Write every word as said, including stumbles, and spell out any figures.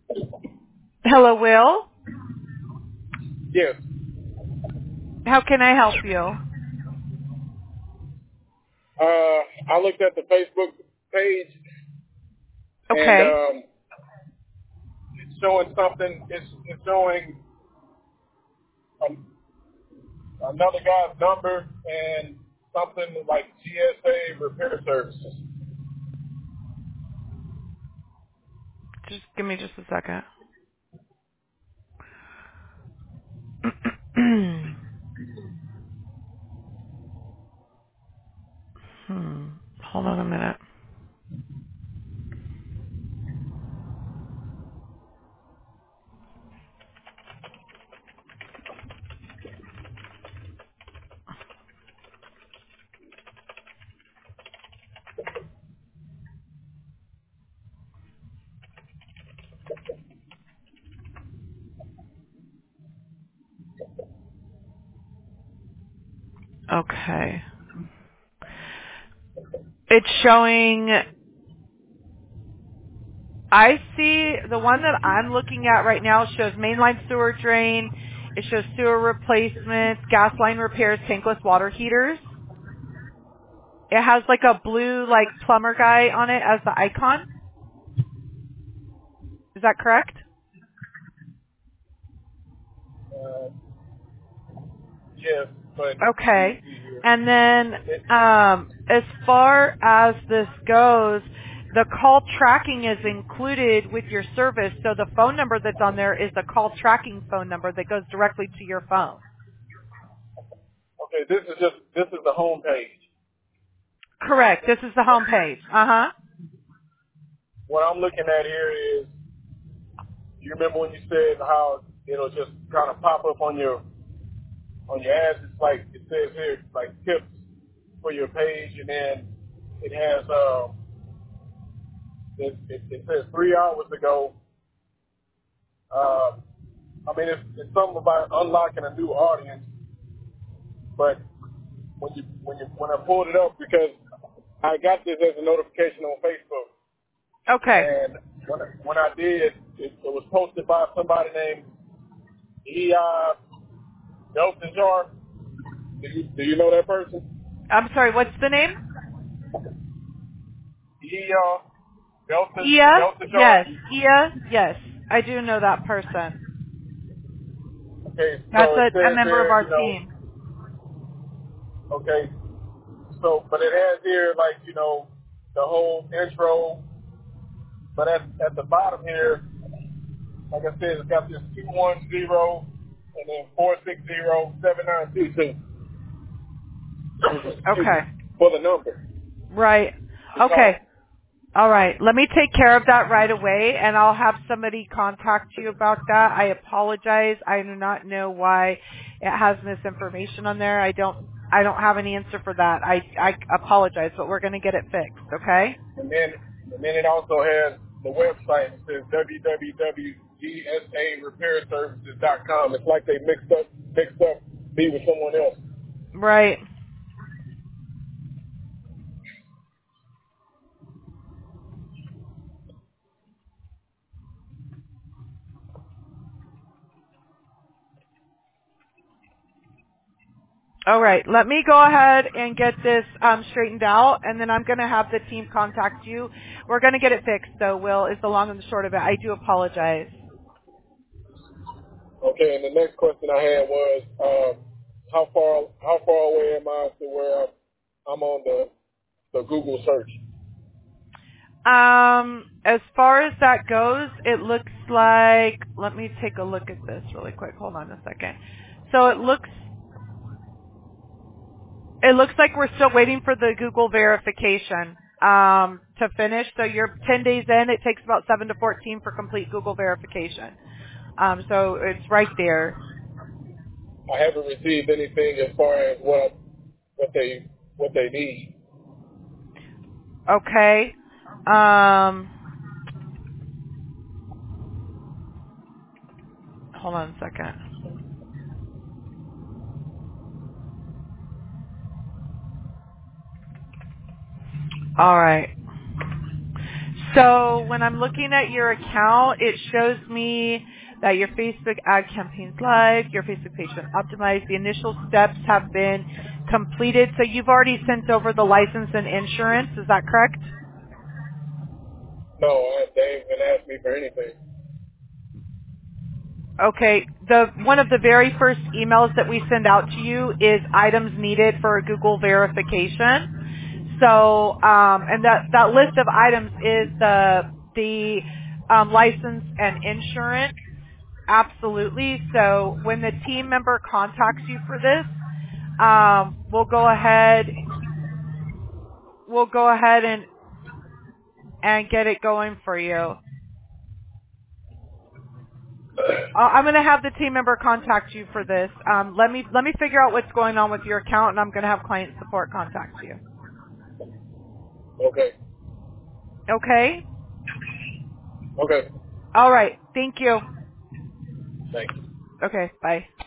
Hello, Will. Yes. How can I help you? Uh, I looked at the Facebook page and Okay. um, it's showing something. It's, it's showing um, another guy's number and something like G S A repair services. Just give me just a second. hmm. Hold on a minute. Okay. It's showing, I see the one that I'm looking at right now shows mainline sewer drain. It shows sewer replacements, gas line repairs, tankless water heaters. It has like a blue like plumber guy on it as the icon. Is that correct? Uh, yes, but let me Okay. see here. And then It, um, as far as this goes, the call tracking is included with your service. So the phone number that's on there is the call tracking phone number that goes directly to your phone. okay, this is just this is the home page. Correct. This is the home page. Uh-huh. What I'm looking at here is, you remember when you said how it'll just kind of pop up on your on your ads? It's like it says here, like tips for your page, and then it has uh, it, it, it says three hours ago. Uh, I mean, it's, it's something about unlocking a new audience, but when you when you when I pulled it up, because I got this as a notification on Facebook, Okay. and when I, when I did, it, it was posted by somebody named E I Belteshaw. Do you do you know that person? I'm sorry, what's the name? E I Ia? Belteshaw. Yes. Ia? Yes. I do know that person. Okay, That's so it a, a says member of here, our you know, team. okay, so but it has here like you know the whole intro, but at at the bottom here, like I said, it's got this two one zero and then four six zero seven nine two two. Excuse Okay. me, for the number Right. to Okay. call. All right. Let me take care of that right away, and I'll have somebody contact you about that. I apologize. I do not know why it has misinformation on there. I don't. I don't have any answer for that. I I apologize, but we're going to get it fixed. Okay. And then, and then it also has the website. It says w w w dot g s a repair services dot com. It's like they mixed up, mixed up me with someone else. Right. All right. Let me go ahead and get this um, straightened out, and then I'm going to have the team contact you. We're going to get it fixed, though. Will is the long and the short of it. I do apologize. Okay, and the next question I had was, um, how far, how far away am I to where I'm on the, the Google search? Um, as far as that goes, it looks like, let me take a look at this really quick. Hold on a second. So it looks, it looks like we're still waiting for the Google verification, um, to finish. So you're ten days in. It takes about seven to fourteen for complete Google verification. Um, so it's right there. I haven't received anything as far as what, what they, what they need. Okay. Um, hold on a second. All right. So when I'm looking at your account, it shows me that your Facebook ad campaign's live, your Facebook page has been optimized, the initial steps have been completed. So you've already sent over the license and insurance, is that correct? No, I, they ain't been asking me for anything. Okay, the one of the very first emails that we send out to you is items needed for a Google verification. So, um, and that, that list of items is the the um, license and insurance. Absolutely. So when the team member contacts you for this, um, we'll go ahead we'll go ahead and and get it going for you. Uh, I'm going to have the team member contact you for this. Um, let me let me figure out what's going on with your account, and I'm going to have client support contact you. Okay. Okay? Okay. All right. Thank you. Thanks. Okay. Bye.